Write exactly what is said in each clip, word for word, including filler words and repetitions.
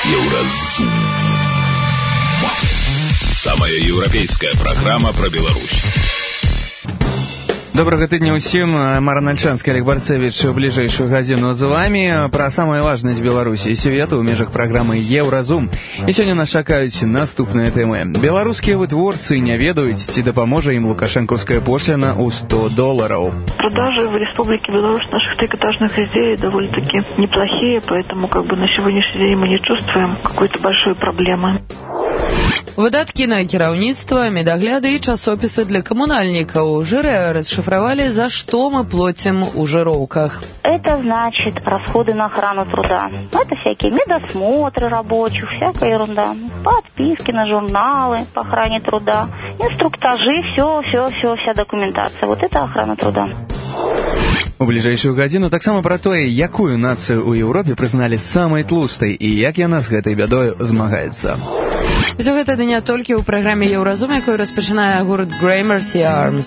Еўразум. Самая еўрапейская праграма пра Беларусь. Добрага тыдня ўсім. Мара Нальчанскі, Олег Барцевіч у бліжэйшую гадзіну з вамі пра самае важнае з Беларусі і свету ў межах праграмы Еўразум. І сёння нас чакаюць наступныя тэмы. Беларускія вытворцы не ведаюць, ці дапаможа ім лукашэнкаўская пошліна ў сто долларов. Продажи в Республике Беларусь наших трикотажных изделий довольно-таки неплохие, поэтому как бы на сегодняшний день мы не чувствуем какой-то большой проблемы. Выдаткі на кіраўніцтва, медагляды і часопісы для камунальнікаў. Жыры расшифровали, за что мы платим у жировках. Это значит расходы на охрану труда. Это всякие медосмотры рабочих, всякая ерунда. Подписки на журналы по охране труда, инструктажи, все, все, все, вся документация. Вот это охрана труда. У бліжэйшую гадзіну таксама пра тое, якую нацыю ў Еўропе прызналі самай тлустай і як яна з гэтай бядою змагаецца. Усё гэта не толькі ў праграме Еўразум, якую распачынае гурт Gramercy Arms.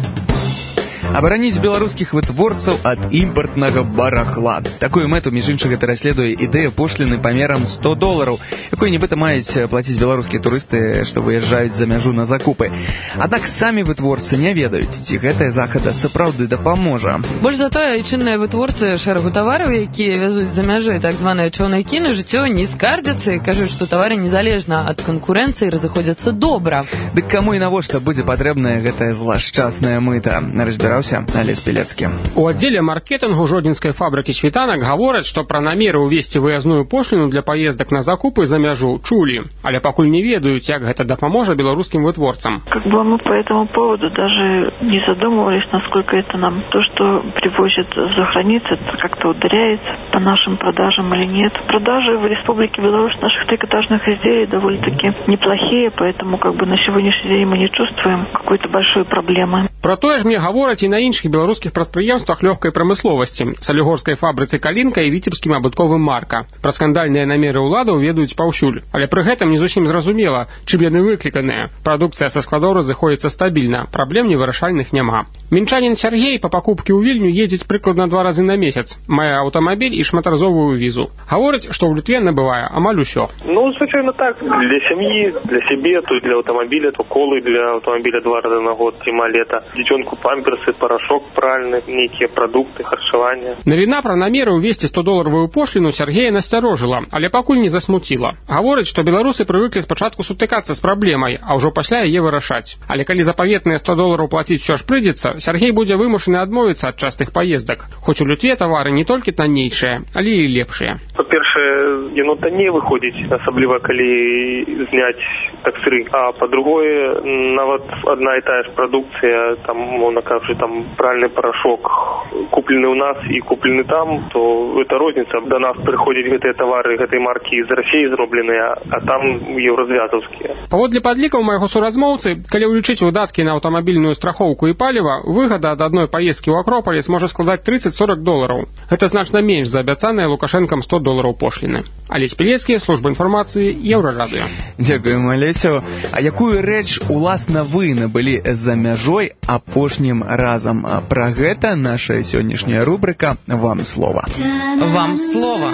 Абараніць беларускіх вытворцаў ад імпартнага барахла. Такую мэту, між іншага, пераследуе ідэя пошліны памерам сто долларов, якую нібыта маюць плаціць беларускія турысты, што выязджаюць за мяжу на закупы. Аднак самі вытворцы не ведаюць, ці гэтая захада сапраўды дапаможа. Больш за тое, айчынныя вытворцы шэрагу тавараў, якія вязуць за мяжы так званыя чаўнакі, на жыццё не скардзяцца і кажуць, што тавары незалежна ад канкурэнцыі разыходзяцца добра. Дык каму і навошта будзе патрэбная гэтая злашчасная мыта? Разбіраўся Олесь Пелецкі. У аддзеле маркетынгу жодзінскай фабрыкі «Світанак» гавораць, што пра намеры ўвесці выязную пошліну для паездак на закупы за мяжу чулі, але пакуль не ведаюць, як гэта дапаможа беларускім вытворцам. Как бы мы по этому поводу даже не задумывались, насколько это нам то, что привозят за границу, это как-то ударяет по нашим продажам или нет. Продажи в Республике Беларусь наших трикотажных изделий довольно-таки неплохие, поэтому как бы на сегодняшний день мы не чувствуем какой-то большой проблемы. Про тое ж мне гавораць і на іншых беларускіх прадпрыемствах лёгкай прамысловасці, салігорскай фабрыцы «Калінка» і віцебскім абутковым «Марка». Пра скандальныя намеры ўладаў ведаюць паўсюль, але пры гэтым не зусім зразумела, чым яны выкліканыя. Прадукцыя са складоў разыходзіцца стабільна, праблем невырашальных няма. Мінчанін Сергей па пакупкі ў Вільню ездзіць прыкладна два разы на месяц, мае аўтамабіль і шматразовую візу. Гаворыць, што ў Літве набывае амаль усё. Ну, звычайно так, для сям'і, для сябе, то для аўтамабіля, то колы для аўтамабіля два раза на год, зіма-лета. Дзіцёнку памперсы, парашок пральны, нейкія прадукты, харчаванне. Навіна пра намеры ўвесці сто долларовую пошліну Сергея насцярожыла, але пакуль не засмуціла. Гаворыць, што беларусы прывыклі спачатку сутыкацца з праблемай, а ўжо пасля яе вырашаць. Але калі запаветныя сто долларов плаціць усё ж прыйдзецца, Сергей будзе вымушаны адмовіцца ад частых паездак. Хоць у Літве тавары не толькі таннейшыя, але і лепшыя. Па-першае, яно танней выходзіць, асабліва калі зняць таксры. А па-другое, нават адна і тая ж прадукцыя, там, мовна кажучы, там пральны парашок куплены ў нас і куплены там, то это розніца. До нас прыходзяць гэтыя тавары, гэтай маркі з Расіі зробленыя, а там еўразвязаўскія. Паводле падлікаў майго суразмоўцы, калі ўлічыць выдаткі на аўтамабільную страхоўку і паліва, выгада ад адной паездкі ў Акропаліс можа складаць тридцать-сорок долларов. Гэта значна менш за абяцаныя Лукашэнкам сто долларов пошліны. Олесь Пелецкі, служба інфармацыі, Еўрарадыё. Дзякуем, Олесю. А якую рэч уласна вы набылі за мяжой апошнім разам? Пра гэта наша сённяшняя рубрика «Вам слова». Вам слово.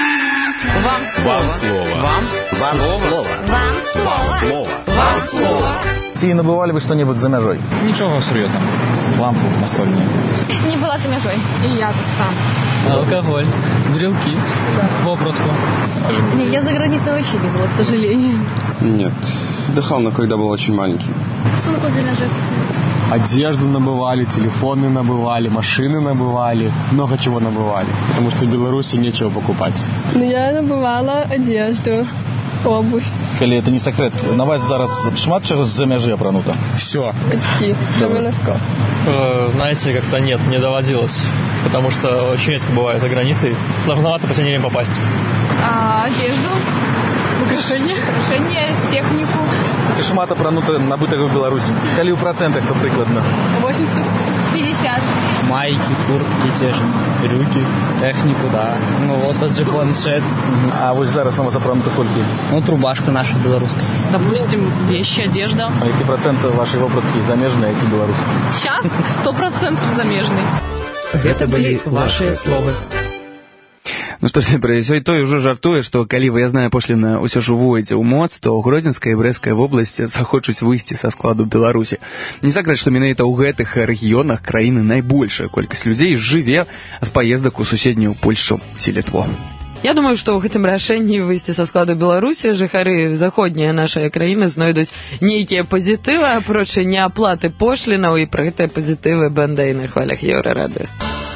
Вам слово. Вам слово. Вам слово. Вам слово. Вам слово. Ці набывали вы что-нибудь за мяжой? Ничего серьезного. Лампу настольную. Не была за мяжой. И я так сам. Алкоголь, брелки, да. Вопротку. Не, я за границей вообще не была, к сожалению. Нет, дыхал, но когда был очень маленький. Сумку за мяжой. Одежду набывали, телефоны набывали, машины набывали, много чего набывали, потому что в Беларуси нечего покупать. Ну, я набывала одежду, обувь. Калі это не секрет, на вас зараз шмат чего за мяжи апрануто? Все. Почти, кроме носков. Э, знаете, как-то нет, не доводилось, потому что очень редко бываю за границей, сложновато по последнее время попасть. А одежду? Украшения? Украшения, технику. Ці шмат апрануто набытага в Беларуси? Калі ў процентах, то прыкладна? восемьдесят пятьдесят. Майки, куртки те же, брюки, технику, да. Ну вот тот же планшет. А вот зараз на вас апрануто колькі? Вот рубашка наша белорусская. Допустим, вещи, одежда. А які проценты вашей вопратки замежные, які белорусские? Сейчас сто процентов замежный. Это были ваши слова. Ну што ж, той ужо жартуе, што калі выязная пошліна ўсё ж увойдзе ў моц, то Гродзенская і Брэская вобласці захочуць выйсці са складу Беларусі. Не сакрэт, што менавіта ў гэтых рэгіёнах краіны найбольшая колькасць людзей жыве з паездак у суседнюю Польшчу ці Літву. Я думаю, што ў гэтым рашэнні выйсці са складу Беларусі жыхары заходняй нашай краіны знойдуць нейкія пазітывы, апроч неаплаты пошлінаў, і пра гэтыя пазітывы бандай на хвалях Еўрарадыё.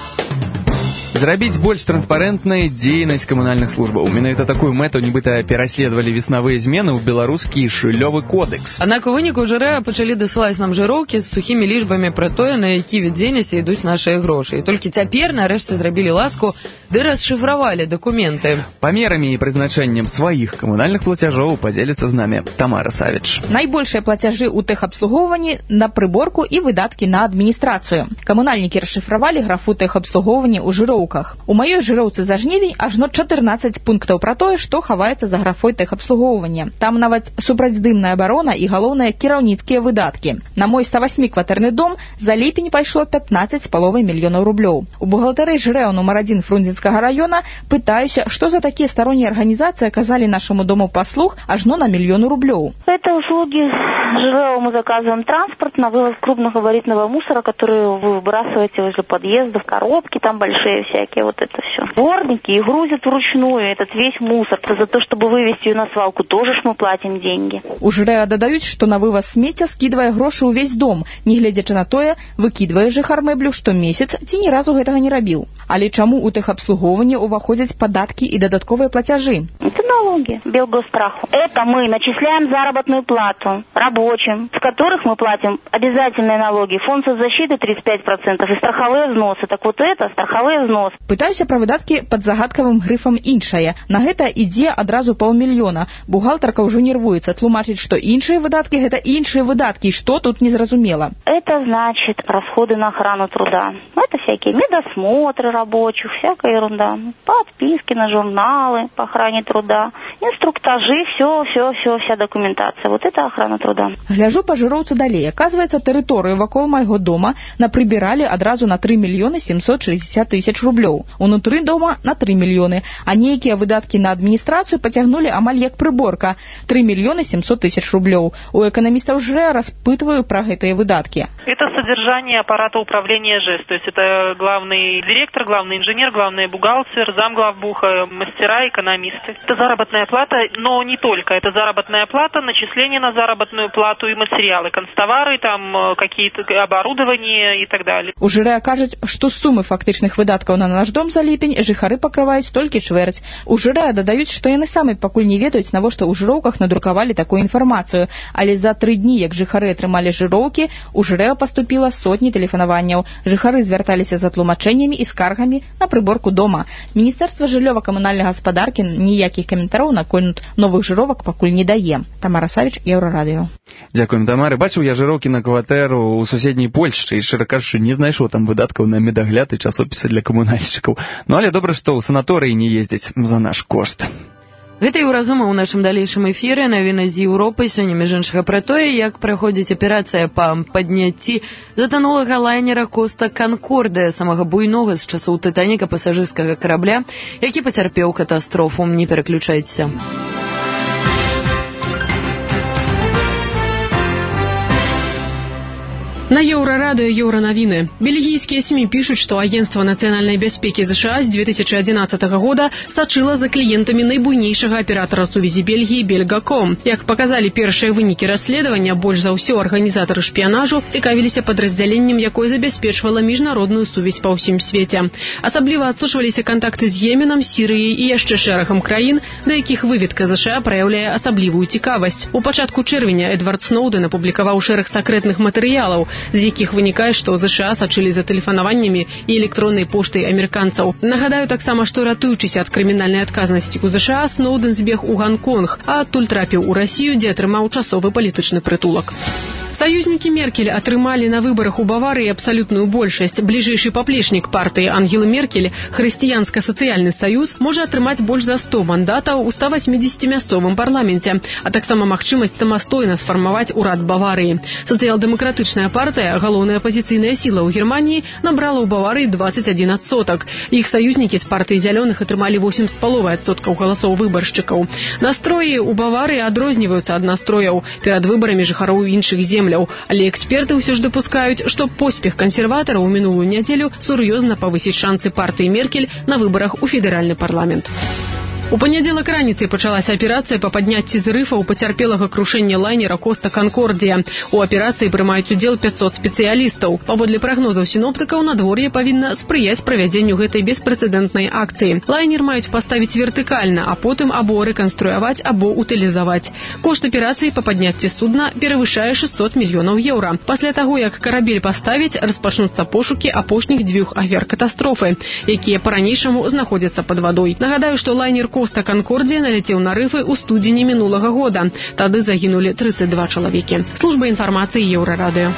Зрабіць больш транспарэнтнай дзейнасць камунальных службаў. Менавіта такую мэту нібыта пераследавалі веснавыя змены ў беларускі жыллёвы кодэкс. Аднак у выніку жырэ пачалі дасылаць нам жыроўкі з сухімі лічбамі пра тое, на які від дзейнасці ідуць нашыя грошы. І толькі цяпер нарэшце зрабілі ласку ды расшыфравалі дакументы. Памерамі і прызначэннем сваіх камунальных плацяжоў падзеліцца з намі Тамара Савіч. Найбольшыя плацяжы ў тэхабслугоўванні на прыборку і выдаткі на адміністрацыю. Камунальнікі расшыфравалі графу тэхабслугоўвання ў жыроў. У маёй жыроўцы за жнівень ажно чатырнаццаць пунктаў пра тое, што хаваецца за графой тэхабслугоўвання. Там нават супрацьдымная абарона і, галоўнае, кіраўніцкія выдаткі. На мой ста васьмікватэрны дом за ліпень пайшло пятнаццаць з паловай мільёнаў рублёў. У бухгалтары ЖРЭО нумар адзін Фрунзенскага раёна пытаюся, што за такія староннія арганізацыі аказалі нашаму дому паслуг ажно на мільёну рублёў. Это услуги ЖРЭО. Мы заказываем транспорт на вывоз крупногабаритного мусора, который вы выбрасываете возле подъездов, коробки там большие все. Всякие вот это все. Дворники и грузят вручную этот весь мусор. За то, чтобы вывезти ее на свалку, тоже ж мы платим деньги. У ЖРЭО дадаюць, што на вываз смецця скідвае грошы ўвесь дом, не гледзячы на тое, выкідвае жыхар мэблю штомесяц ці ні разу гэтага не рабіў. Але чаму у тэхабслугоўванні ўваходзяць падаткі і дадатковыя плацяжы? Это налоги, Белгостраху. Это мы начисляем заработную плату рабочим, в которых мы платим обязательные налоги, фонд соцзащиты тридцать пять процентов и страховые взносы. Так вот это страховые взносы. Пытаюся пра выдаткі пад загадкавым грыфам іншае. На гэта ідзе адразу паўмільёна. Бухгалтарка ўжо нервуецца, тлумачыць, што іншыя выдаткі гэта іншыя выдаткі, што тут незразумела. Это значит расходы на охрану труда. Это всякие медосмотры рабочих, всякая ерунда. Подписки на журналы по охране труда, инструктажи, все, все, все, вся документация. Вот это охрана труда. Гляжу па жыроўцы далей. Аказваецца, тэрыторыю вакол майго дома напрыбіралі адразу на тры мільёны сямсот шэсцьдзесят тысяч рублёў. Унутры дома на тры мільёны, а нейкія выдаткі на адміністрацыю пацягнулі амаль як прыборка – тры мільёны сямсот тысяч рублёў. У эканамістаў ЖРЭО распытваю пра гэтыя выдаткі. Это содержание аппарата управления ЖЭС, то есть это главный директор, главный инженер, главный бухгалтер, замглавбуха, мастера, экономисты. Это заработная плата, но не только. Это заработная плата, начисление на заработную плату и материалы, канцтовары, там какие-то оборудование и так далее. У ЖРЭО кажуць, што сумы фактычных выдаткаў на наш дом за ліпень жыхары пакрываюць толькі чвэрць. У ЖРЭО дадаюць, што яны самі пакуль не ведаюць, навошта ў жыроўках надрукавалі такую інфармацыю. Але за тры дні, як жыхары атрымалі жыроўкі, у ЖРЭО паступіла сотні тэлефанаванняў. Жыхары звярталіся за тлумачэннямі і скаргамі на прыборку дома. Міністэрства жыллёва-камунальнай гаспадаркі ніякіх каментараў наконт новых жыровак пакуль не дае. Тамара Савіч, Еўрарадыё. Дзякуем, Тамары. Бачыў я жыроўкі на кватэру ў суседняй Польшчы і, шчыра кажучы, не знайшоў там выдаткаў на медагляд і часопісы для камунальшчыкаў. Ну, але добра, што ў санаторыі не ездзяць за наш кошт. Гэта і ў разума ў нашым далейшым эфіры. Навіна з Еўропы. Сёння, між іншага, пра тое, як праходзіць аперацыя па падняцці затанулага лайнера Коста Канкордыя, самага буйнога з часоў Тытаніка пасажырскага карабля, які пацярпеў катастрофу. Не пераключайцеся. На Еўрарадыё Еўранавіны. Бельгійскія СМИ пишут, что Агентство национальной безопасности США с две тысячи одиннадцатого года сочило за клиентами найбуйнейшего оператора сувязі Бельгии Бельгаком. Як показали первые вынікі расследования, больш за ўсё организаторы шпионажу цікавіліся подразделением, якое забяспечвала международную сувязь по всем свете. Асабліва адсушваліся контакты з Йеменом, Сирыей и яшчэ шэрагам краін, да якіх выведка США праяўляе асаблівую цікавасць. У пачатку чэрвеня Эдвард Сноуден апублікаваў шэраг сакрэтных матэрыялаў, з якіх вынікае, што ЗША сачылі за тэлефанаваннямі і электроннай поштай амерыканцаў. Нагадаю таксама, што ратуючыся ад крымінальнай адказнасці ў ЗША, Сноуден збег у Гонконг, а адтуль трапіў у Расію, дзе атрымаў часовы палітычны прытулак. Союзники Меркель атрымалі на выборах у Баварии абсолютную большасць. Ближайший поплечник партии Ангелы Меркель, Хрысціянска-сацыяльны союз, можа атрымаць больш за сто мандатаў у ста восьмидесятимястовым парламенте, а таксама магчымасць самастойна сфармаваць урад Баварии. Социал-демократычная партия, галоўная апозіцыйная сила ў Германии, набрала ў Баварии двадцать один адсотак. Іх союзники з партии зялёных атрымалі восемь з паловай адсоткаў галасоў выбаршчыкаў. Настроі ў Баварии адрозніваюцца ад настрояў перад выбарамі жыхароў іншых земляў, але эксперты ўсё ж дапускаюць, што поспех кансерватараў у мінулую нядзелю сур'ёзна павысіць шансы партыі Меркель на выбарах у федэральны парламент. У панядзелак раніцай пачалася аперацыя па падняцці з рыфа ў пацярпелага крушэння лайнера Коста Канкордія. У аперацыі прымаюць удзел пятьсот спецыялістаў. Паводле прагнозаў сіноптыкаў, надвор'е павінна спрыяць правядзенню гэтай беспрэцэдэнтнай акцыі. Лайнер маюць паставіць вертыкальна, а потым або рэканструяваць, або утылізаваць. Кошт аперацыі па падняцці судна перавышае шестьсот мільёнаў еўра. Пасля таго, як карабель паставіць, распачнуцца пошукі апошніх дзвюх ахвяр катастрофы, якія па-ранейшаму знаходзяцца пад вадой. Нагадаю, што лайнер Коста Канкордія налетел на рыфы ў студзені мінулага года. Тады загінулі тридцать два чалавекі. Служба інфармацыі Еўрарадыё.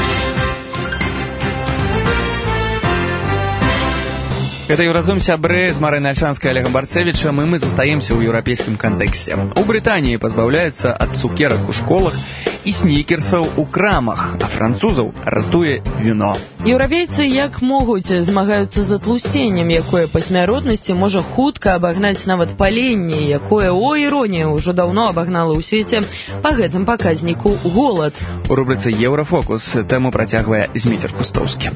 Это Еўразум, сябры, з Марынай Альшанскай, Олегом Барцевичем, и мы застаемся ў еўрапейскім кантэксце. У Брытаніі пазбаўляюцца ад цукерак у школах і снікерсаў у крамах, а французаў ратуе віно. Еўрапейцы як могуць змагаюцца з атлусценнем, якое па смяротнасці можа хутка абагнаць нават паленне, якое, о іронія, ўжо даўно абагнала ў свеце па гэтым паказніку голад. У рубрыцы «Еўрафокус» тэму працягвае Зміцер Кустоўскі.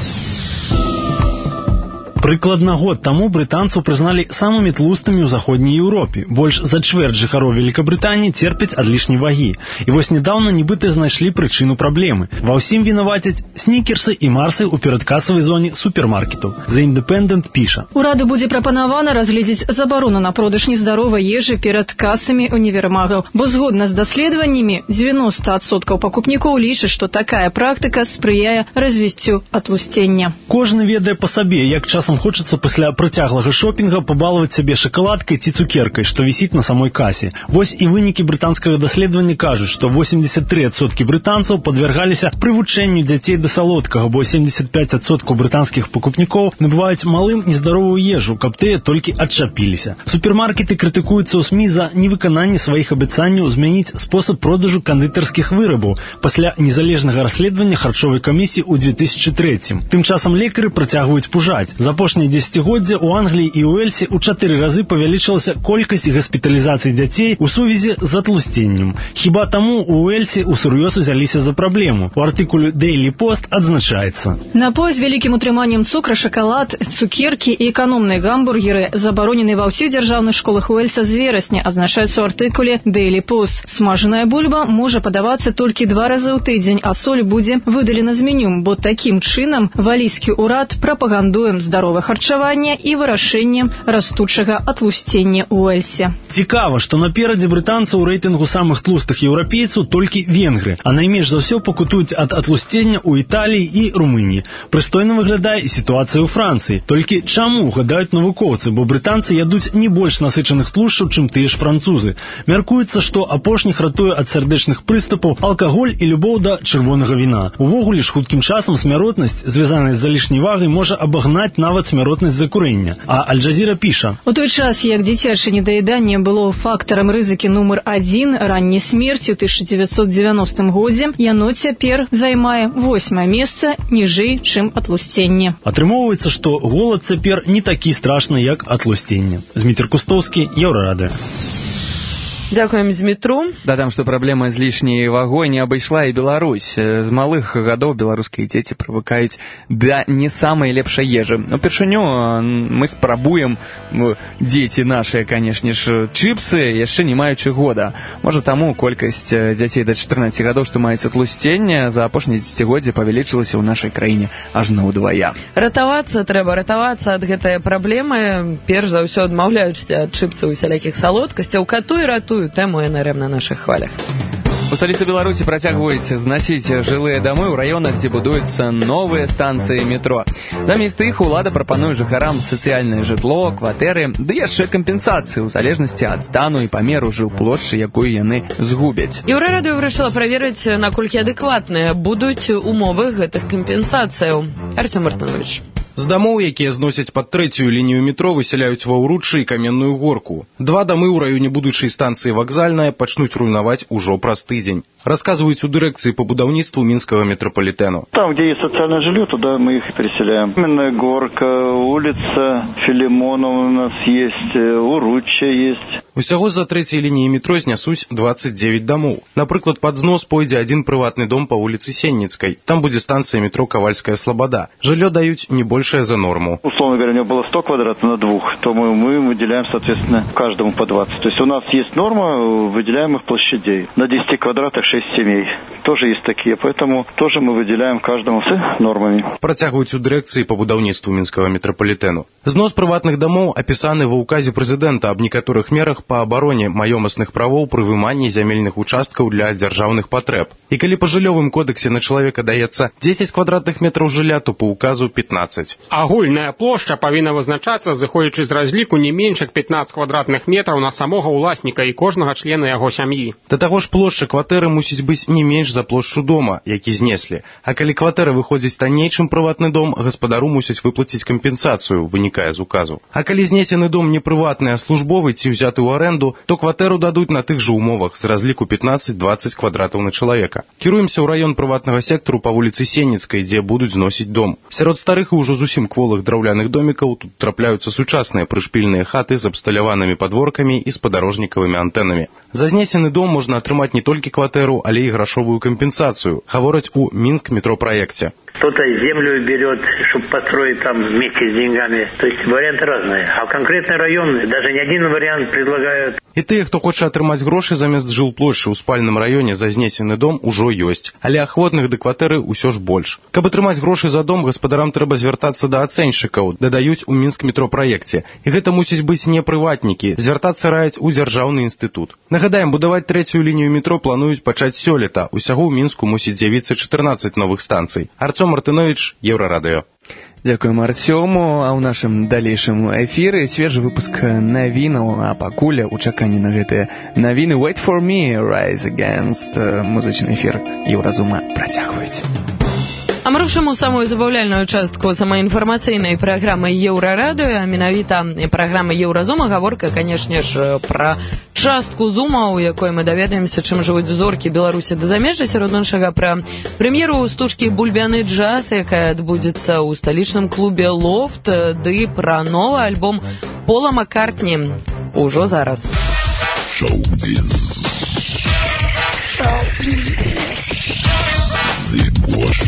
Прыкладна год таму брытанцаў прызналі самымі тлустымі ў заходняй Еўропе. Больш за чвэрць жыхароў Великабрытаніі церпяць ад лішняй вагі. І вось нядаўна нібыта знайшлі прычыну праблемы. Ва ўсім вінавацяць снікерсы і марсы ў перадкасавай зоне супермаркетаў. The Independent піша. Ураду будзе прапанавана разгледзець забарону на продаж нездаровай ежы перад касамі універмагаў, бо згодна з даследаваннямі дзевяносто адсоткаў пакупнікоў лічаць, што такая практыка спрыяе развіццю атлусцення. Кожны ведае па сабе, як часам хочацца пасля працяглага шопінга пабалаваць сябе шакаладкай ці цукеркай, што вісіць на самой касе. Вось і вынікі брытанскага даследавання кажуць, што восемьдесят три адсоткі брытанцаў падвяргаліся прывучэнню дзяцей да салодкага, бо семьдесят пять адсоткаў брытанскіх пакупнікоў набываюць малым нездаровую ежу, каб тыя толькі адчапіліся. Супермаркеты крытыкуюцца ў СМІ за невыкананне сваіх абяцанняў змяніць спосаб продажу кандытарскіх вырабаў пасля незалежнага расследавання харчовай камісіі ў две тысячи третьем. Тым часам лекары працягваюць пужаць. За апошнія дзесяцігоддзя ў Англіі і ў Уэльсе ў чатыры разы павялічылася колькасць госпіталізацый дзяцей у сувязі з атлусценнем. Хіба таму ў Уэльсе усур'ёз узяліся за праблему. У артыкуле Daily Post адзначаецца. Напой з вялікім утрыманнем цукра, шакалад, цукеркі і эканомныя гамбургеры забаронены ва ўсіх дзяржаўных школах Уэльса з верасня, азначаецца ў артыкуле Daily Post. Смажаная бульба можа падавацца толькі два разы ў тыдзень, а соль будзе выдалена з меню, бо такім чынам валійскі ўрад прапагандуе здаровае харчаванне і вырашэнне растучага атлусцення ў Уэльсе. Цікава, што наперадзе брытанцаў у рэйтынгу самых тлустых еўрапейцаў толькі венгры, а найменш за ўсё пакутуюць ад атлусцення ў Італіі і Румыніі. Прыстойна выглядае і сітуацыя ў Францыі. Толькі чаму, гадаюць навукоўцы, бо брытанцы ядуць не больш насычаных тлушчаў, чым тыя ж французы. Мяркуецца, што апошніх ратуе ад сардэчных прыступаў алкаголь і любоў да чырвонага віна. Увогуле ж хуткім часам смяротнасць, звязаная з залішняй вагай, можа абагнаць нават смяротнасць закурэння. А Аль-Джазіра піша. У той час, як дзіцячае недаеданне было фактарам рызыкі нумар адзін ранняй смерці ў тысяча дзевяцьсот дзевяностым годзе, яно цяпер займае восьмае месца ніжэй, чым атлусценне. Атрымоўваецца, што голад цяпер не такі страшны, як атлусценне. Зміцер Кустоўскі, Еўрарадыё. Дзякуем Змітру. Дадам, што праблема з лішняй вагой не абышла і Беларусь. З малых гадоў беларускія дзеці прывыкаюць да не самай лепшай ежы. Упершыню мы спрабуем, дзеці нашыя, канешне ж, чыпсы, яшчэ не маючы года. Можа, таму колькасць дзяцей да чатырнаццаці гадоў, што маюць атлусценне, за апошнія дзесяцігоддзі павялічылася ў нашай краіне ажно ўдвая. Ратавацца трэба, ратавацца ад гэтай праблемы. Перш за ўсё адмаўляючыся ад чыпсаў і усялякіх салодкасцяў. Катуй, ратуй тэму эн эр эм на нашых хвалях. У сталіцы Беларусі працягваюць зносіць жылыя дамы ў раёнах, дзе будуюцца новыя станцыі метро. Замест іх улада прапануе жыхарам сацыяльнае жытло, кватэры, ды яшчэ кампенсацыю ў залежнасці ад стану і памеру жылплошчы, якую яны згубяць. Еўрарадыё вырашыла праверыць, наколькі адэкватныя будуць умовы гэтых кампенсацыяў. Артём Мартынович. З дамоў, якія зносяць пад трэцюю лінію метро, высяляюць ва ўруччы і каменную горку. Два дамы ў раёне будучай станцыі Вакзальная пачнуць руйнаваць ужо праз тыдзень. Рассказывают у дирекции по будаўніцтву Минского метрополитена. Там, где есть социальное жилье, туда мы их переселяем. Каменная горка, улица Филимонова у нас есть, Уручча есть. Усяго за трэцяй лініі метро знясуць двадцать девять домов. Напрыклад, пад знос пойдзе один приватный дом по улице Сенницкой. Там будет станция метро Ковальская Слобода. Жилье дают не большее за норму. Условно говоря, у него было сто квадратов на двух, то мы, мы выделяем, соответственно, каждому по двадцать. То есть у нас есть норма выделяемых площадей. На десяти квадратах шесть семей. Тоже есть такие, поэтому тоже мы выделяем каждому с нормами. Працягваюць у дирекции по будаўніцтву Минского метрополитену. Знос приватных домов описаны в указе президента об некоторых мерах по обороне маёмасных правоў пры выманні зямельных участкаў для дзяржаўных патрэб. І калі па жыллёвым кодексе на чалавека даецца десять квадратных метров жылля, то по указу пятнадцать. Агульная плошча павінна вызначацца, зыходзячы з разліку не менш як пятнадцать квадратных метров на самога ўласніка і кожнага члена яго сям'і. Да таго ж плошча кватэры мусіць быць не менш за плошчу дома, які знеслі. А калі кватэра выходзіць танней, чым прыватны дом, гаспадару мусяць выплаціць кампенсацыю, вынікае з указу. А калі знесены дом не прыватны, а службовы ці ўзяты ў аренду, то кватэру дадуць на тых жа умовах з разліку пятнадцать-двадцать квадратаў на чалавека. Кіруемся ў раён прыватнага сектару па вуліцы Сенніцкай, дзе будуць зносіць дом. Сярод старых і ўжо зусім кволых драўляных домікаў тут трапляюцца сучасныя прышпільныя хаты з абсталяванымі падворкамі і спадарожнікавымі антэнамі. За знесены дом можна атрымаць не толькі кватэру, але і грашовую кампенсацыю, гавораць у Минск метропроекте. Кто-то землю берет, чтобы построить там вместе с деньгами. То есть варианты разные. А конкретный район, даже не один вариант предлагают. І тыя, хто хоча атрымаць грошы замест жылплошчы ў спальным раёне за знесены дом, ужо ёсць. Але ахвотных да кватэры ўсё ж больш. Каб атрымаць грошы за дом, гаспадарам трэба звяртацца да ацэншчыкаў, дадаюць у Минск метропраекце. І гэта мусіць быць не прыватнікі. Звяртацца раяць у дзяржаўны інстытут. Нагадаем, будаваць трэцюю лінію метро плануюць пачаць сёлета. Усяго ў Мінску мусіць з'явіцца чатырнаццаць новых станцый. Артём Мартынович, Еўрарадыё. Дякуем Артёму, а ў нашым далейшым эфіры свежы выпуск навінаў, а пакуль у чаканні на гэтыя навіны Wait for me, Rise Against, музычны эфір Еўразума працягваюць. А мы рушым у самую забаўляльную частку самаінфармацыйнай праграмы Еўрарадыё, а менавіта праграмы Еўразума. Гаворка, канешне ж, пра частку зума, у якой мы даведаемся, чым жывуць зоркі Беларусі да замежжа, сярод іншага пра прэм'еру стужкі «Бульбяны джаз», якая адбудзецца ў сталічным клубе «Лофт», ды пра новы альбом Пола Маккартні ужо зараз. Шоу-біз. Шоу-біз. Зыбош.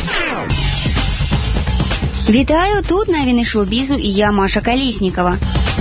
Вітаю, тут навіны шоу-бізу і я, Маша Калеснікова.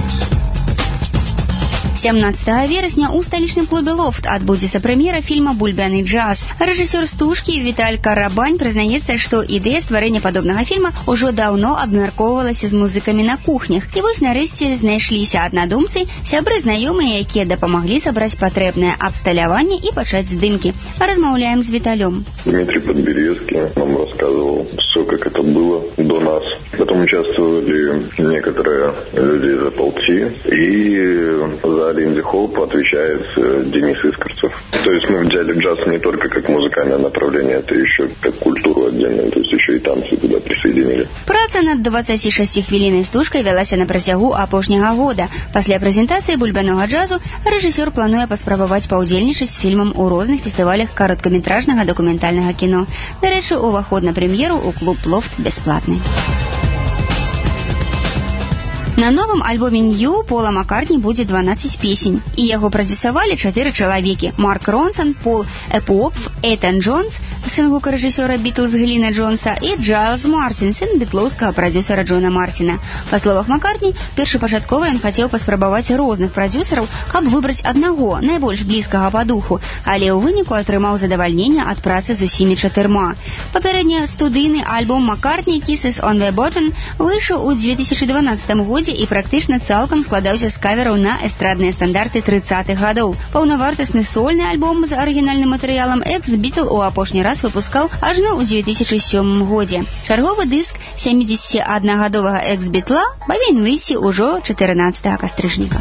сямнадцатага верасня ў сталічным клубе «Лофт» адбудзецца прэм'ера фільма «Бульбяны джаз». Рэжысёр стужкі Віталь Карабань прызнаецца, што ідэя стварэння падобнага фільма ўжо даўно абмяркоўвалася з музыкамі на кухнях. І вось нарэшце знайшліся аднадумцы, сябры знаёмыя, якія дапамаглі сабраць патрэбнае абсталяванне і пачаць здымкі. Размаўляем з Віталём. Дмитрий Подберезский нам рассказывал все, как это было до нас. Потом участвовали некоторые люди из Ополчи, и за Линди Холп отвечает Денис Искорцев. То есть мы взяли джаз не только как музыкальное направление, это еще как культуру отдельную, то есть еще и танцы туда присоединили. Праца над дваццацішасцігвіліннай стужкай вялася на працягу апошняга года. Пасля прэзентацыі бульбянога джазу рэжысёр плануе паспрабаваць паўдзельнічаць з фільмам у розных фестывалях кароткаметражнага дакументальнага кіно. Дарэчы, уваход на прэм'еру ў клуб «Лофт» бясплатны. На новым альбоме «Нью» Пола Маккартні будзе дванаццаць песень, і яго прадзюсавалі чатыры чалавекі: Марк Ронсон, Пол Эпоп, Этан Джонс, сын гукарэжысёра «Бітлз» Гліна Джонса, і Джайлз Мартин, сын бітлоўскага прадзюсара Джона Мартина. Па словах Маккартні, першапачаткова ён хацеў паспрабаваць розных прадзюсараў, каб выбраць аднаго, найбольш блізкага па духу, але ў выніку атрымаў задавальненне ад працы з усімі чатырма. Папярэдні студыйны альбом Маккартні «Kisses on the Bottom» выйшаў у две тысячы дванаццатым годзе годзе і практычна цалкам складаўся з кавераў на эстрадныя стандарты трыццатых гадоў. Паўнавартасны сольны альбом з арыгінальным матэрыялам экс-бітл у апошні раз выпускаў ажно ў дзве тысячы сёмым годзе. Чарговы дыск сямідзесяциаднагадовага экс-бітла павінен выйсці ўжо чатырнаццатага кастрычніка.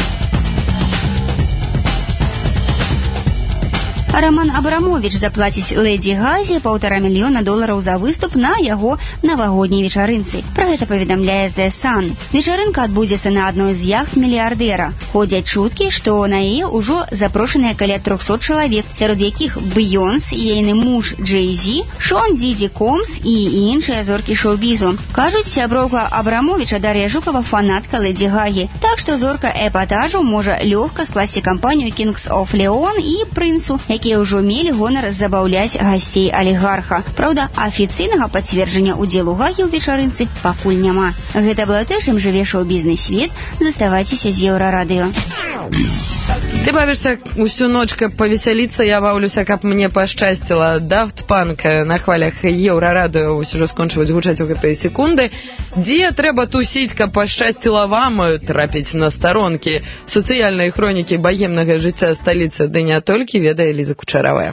Роман Абрамович заплаціць Лэдзі Газі паўтара мільёна долараў за выступ на яго навагодняй вечарынцы. Пра гэта паведамляе The Sun. Вечарынка адбудзецца на адной з яхт мільярдэра. Ходзяць чуткі, што на яе ўжо запрошаныя каля трохсот чалавек, сярод якіх Бейонс, ейны муж Джей-Зі, Шон Дидзі Комс і іншыя зоркі шоу-бізу. Кажуць, сяброўка Абрамовича Дар'я Жукова фанатка Лэдзі Гагі, так што зорка эпатажу можа лёгка скласці кампанію Kings of Leon і Прынцу, якія ўжо мелі гонар забаўляць гасцей алігарха. Праўда, афіцыйнага пацверджання ўдзелу Гагі ў вечарынцы пакуль няма. Гэта было тое, чым жыве шоу-бізнес-свет. Заставайцеся з Еўрарадыё. Ты бавішся усю ноч, каб павесяліцца, я баўлюся, каб мне пашчасціла. Daft Punk на хвалях Еўрарадыё ўсё ўжо скончваюць гучаць у гэтыя секунды. Дзе трэба тусіць, каб пашчасціла вам трапіць на старонкі сацыяльнай хронікі багемнага жыцця сталіцы, ды не толькі, ведае Ліза Кучаравая.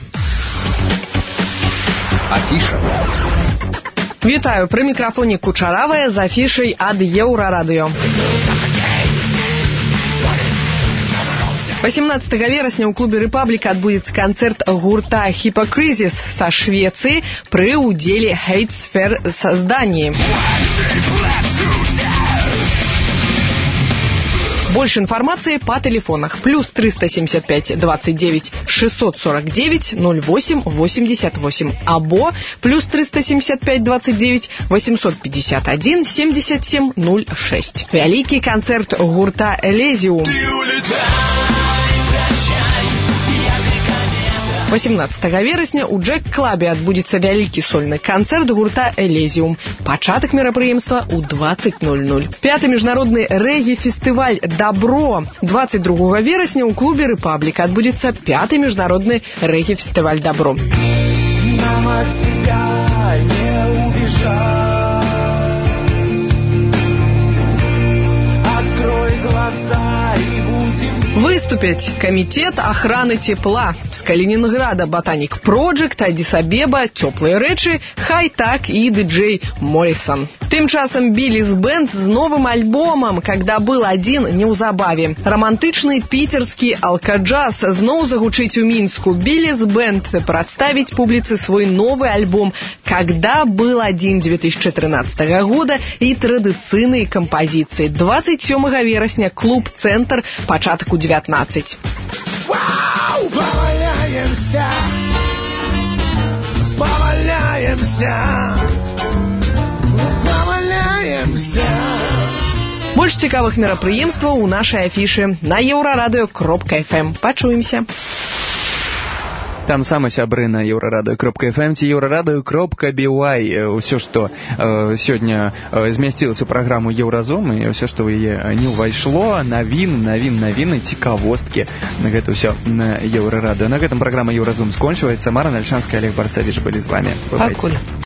Афіша. Вітаю, пры мікрафоне Кучаравая з афішай ад Еўрарадыё. восемнадцатого верасня ў клубе «Рэпабліка» адбудзецца канцэрт гурта «Hypocrisy» са Швецыі пры ўдзеле «Хейтсфер» создании. Больше информации по телефонах. Плюс триста семьдесят пять двадцать девять шестьсот сорок девять ноль восемь восемьдесят восемь. Або плюс триста семьдесят пять двадцать девять восемьсот пятьдесят один семьдесят семь ноль шесть. Вяликий концерт гурта «Элезиум». восемнадцатого верасня у Джек-клабе адбудзецца вялікі сольны канцэрт гурта «Элезиум». Пачатак мерапрыемства ў двадцать ноль ноль. Пяты міжнародны рэггі-фестываль «Добро». двадцать другого верасня ў клубе «Рэпабліка» адбудзецца пяты міжнародны рэггі-фестываль «Добро». Нам от тебя не убежать. Открой глаза и будем... Выступить комитет охраны тепла с Калининграда, Ботаник Проджект, Аддис-Абеба, Теплые рэчы, Хай-Так и диджей Моррисон. Тым часам Биллис Бэнд з новым альбомам «Когда был один» неўзабаве. Романтычны питерскі алкаджаз зноў загучыць у Мінску. Биллис Бэнд прадставіць публіцы свой новый альбом «Когда был один» две тысячи тринадцатого года и традыцыйнай кампазіцыі. двадцать сёмага верасня, клуб «Центр», пачатак у девятнадцать. Вау! Поваляемся! Поваляемся! Поваляемся! Больш цікавых мерапрыемстваў у нашай афішы на еўрарадыё кропка эф эм. Пачуемся. Там сама сябры на еўрарадыё кропка эф эм ці еўрарадыё кропка би уай. Усё, што э, сёння э, змясцілася ў праграму Еўразум, і ўсё, што ў яе не ўвайшло, навін, навін, навіны, цікавосткі. На гэта ўсё на еўрарадыё. На гэтым праграма Еўразум скончваецца. Мара Нальшанская, Олег Барсавіч былі з вамі. Пакуль.